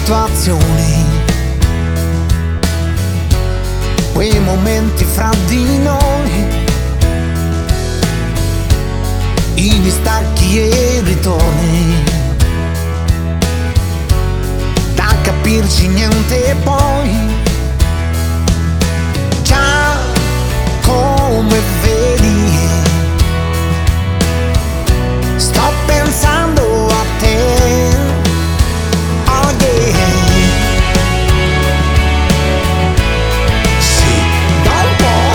situazioni, quei momenti fra di noi, i distacchi e i ritorni, da capirci niente poi. Già come vedi, sto pensando a te. Oh yeah. Sì, da un po'.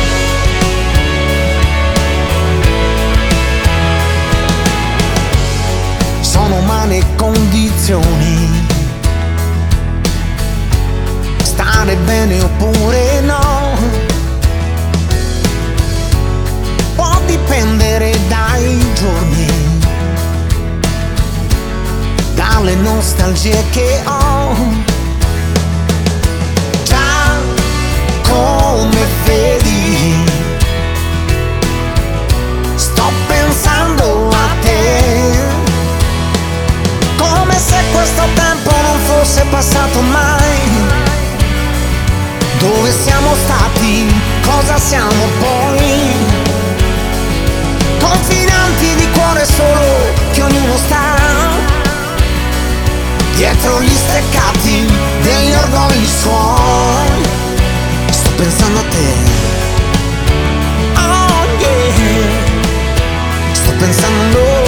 Sono umane condizioni, stare bene oppure no, può dipendere dai giorni, dalle nostalgie che ho. Già come vedi, sto pensando a te, come se questo tempo non fosse passato mai. Dove siamo stati? Cosa siamo poi? Confinanti di cuore solo, che ognuno sta dietro gli steccati degli orgogli suoi. Sto pensando a te. Oh yeah. Sto pensando a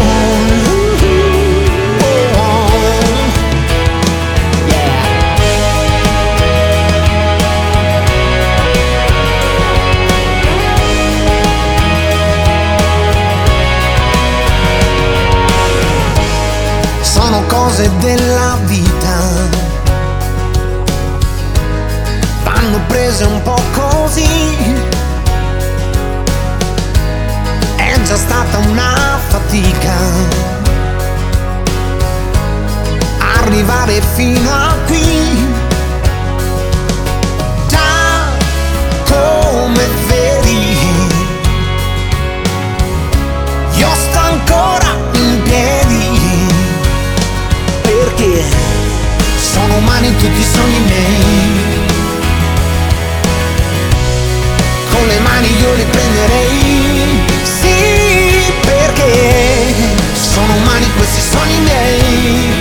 sono cose della vita, vanno prese un po' così. È già stata una fatica arrivare fino a qui. Già come vedi, io sto ancora in piedi, perché sono umani tutti i sogni miei. Con le mani io li prenderei, sì, perché sono umani questi sogni miei.